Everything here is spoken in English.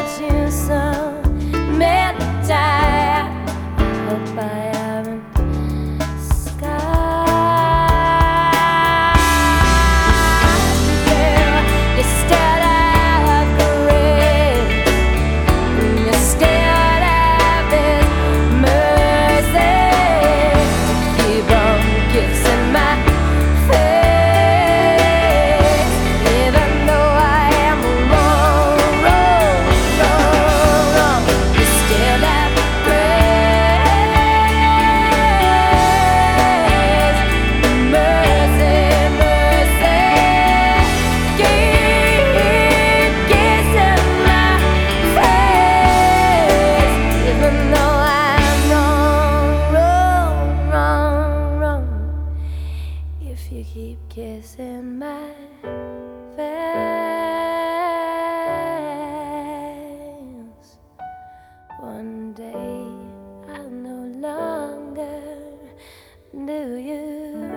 watch you so many times. I hope I haven't scarred you. You still have grace, you still have this mercy. Keep on kissing my face, even though I am wrong, wrong, wrong, wrong. You still have grace, mercy, mercy. Keep kissing my face, even though I'm wrong, wrong, wrong, wrong. If you keep kissing my face, one day I'll no longer do you